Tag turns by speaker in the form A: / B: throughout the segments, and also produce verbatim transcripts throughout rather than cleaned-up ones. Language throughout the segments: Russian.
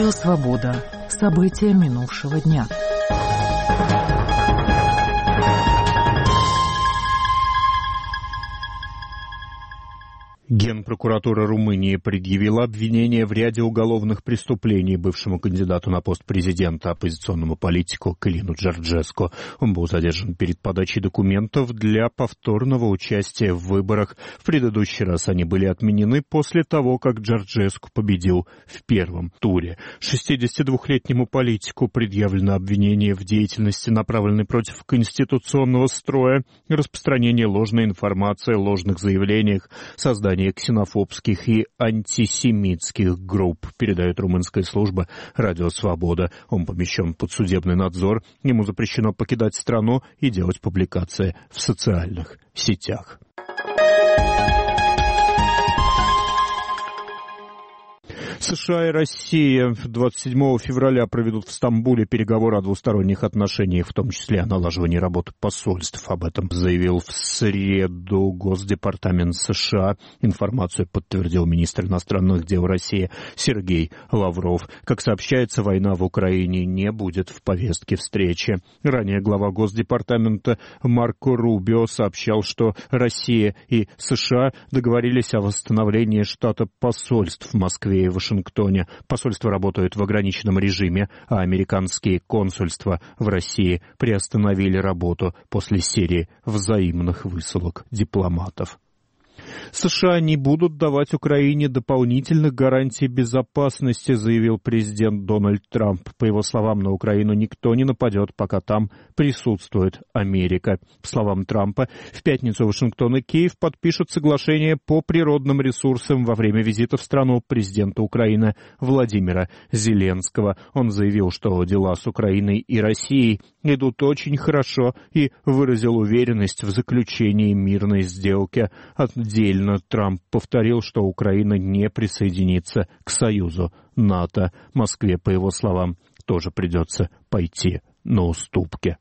A: Радио «Свобода». События минувшего дня.
B: Генпрокуратура Румынии предъявила обвинение в ряде уголовных преступлений бывшему кандидату на пост президента, оппозиционному политику Калину Джорджеску. Он был задержан перед подачей документов для повторного участия в выборах. В предыдущий раз они были отменены после того, как Джорджеску победил в первом туре. шестидесятидвухлетнему политику предъявлено обвинение в деятельности, направленной против конституционного строя, распространении ложной информации, ложных заявлениях, создании ксенофобских и антисемитских групп, передает румынская служба «Радио Свобода». Он помещен под судебный надзор. Ему запрещено покидать страну и делать публикации в социальных сетях. США и Россия двадцать седьмого февраля проведут в Стамбуле переговоры о двусторонних отношениях, в том числе о налаживании работы посольств. Об этом заявил в среду Госдепартамент США. Информацию подтвердил министр иностранных дел России Сергей Лавров. Как сообщается, война в Украине не будет в повестке встречи. Ранее глава Госдепартамента Марко Рубио сообщал, что Россия и США договорились о восстановлении штата посольств в Москве и Вашингтоне. Вашингтоне. Посольства работают в ограниченном режиме, а американские консульства в России приостановили работу после серии взаимных высылок дипломатов. США не будут давать Украине дополнительных гарантий безопасности, заявил президент Дональд Трамп. По его словам, на Украину никто не нападет, пока там присутствует Америка. По словам Трампа, в пятницу Вашингтон и Киев подпишут соглашение по природным ресурсам во время визита в страну президента Украины Владимира Зеленского. Он заявил, что дела с Украиной и Россией идут очень хорошо и выразил уверенность в заключении мирной сделки. Отдельно Трамп повторил, что Украина не присоединится к союзу НАТО. Москве, по его словам, тоже придется пойти на уступки.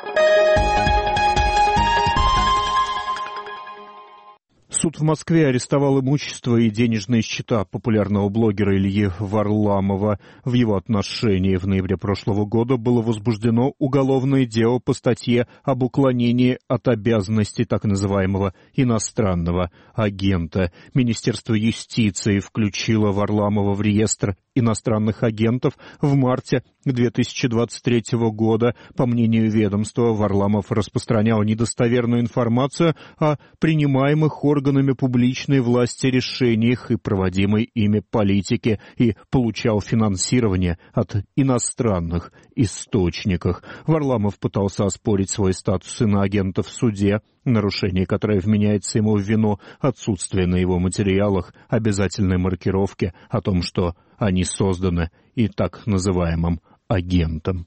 B: Суд в Москве арестовал имущество и денежные счета популярного блогера Ильи Варламова. В его отношении в ноябре прошлого года было возбуждено уголовное дело по статье об уклонении от обязанностей так называемого иностранного агента. Министерство юстиции включило Варламова в реестр иностранных агентов в марте две тысячи двадцать третьего года. По мнению ведомства, Варламов распространял недостоверную информацию о принимаемых органами публичной власти решениях и проводимой ими политике и получал финансирование от иностранных источников. Варламов пытался оспорить свой статус иноагента в суде, нарушение, которое вменяется ему в вину отсутствие на его материалах обязательной маркировки о том, что они созданы и так называемым агентом.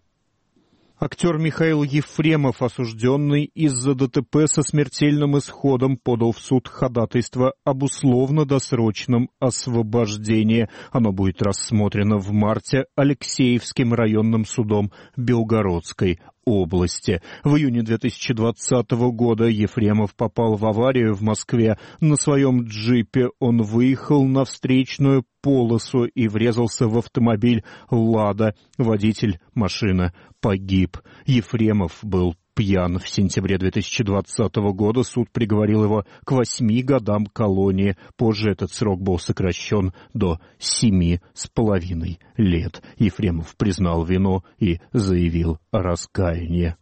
B: Актер Михаил Ефремов, осужденный из-за ДТП со смертельным исходом, подал в суд ходатайство об условно-досрочном освобождении. Оно будет рассмотрено в марте Алексеевским районным судом Белгородской области. В июне две тысячи двадцатого года Ефремов попал в аварию в Москве. На своем джипе он выехал на встречную полосу и врезался в автомобиль «Лада». Водитель машины погиб. Ефремов был пьян. В сентябре две тысячи двадцатого года суд приговорил его к восьми годам колонии. Позже этот срок был сокращен до семи с половиной лет. Ефремов признал вину и заявил о раскаянии.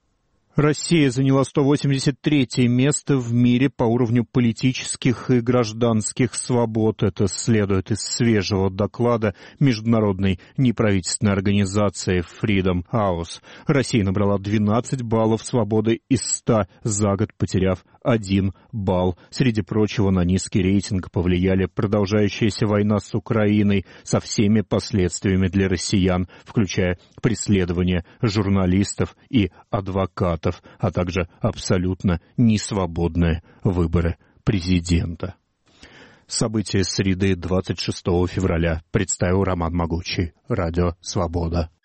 B: Россия заняла сто восемьдесят третье место в мире по уровню политических и гражданских свобод. Это следует из свежего доклада международной неправительственной организации Freedom House. Россия набрала двенадцать баллов свободы из ста за год, потеряв один балл. Среди прочего, на низкий рейтинг повлияли продолжающаяся война с Украиной со всеми последствиями для россиян, включая преследование журналистов и адвокатов, а также абсолютно несвободные выборы президента. События среды двадцать шестого февраля представил Роман Могучий. Радио «Свобода».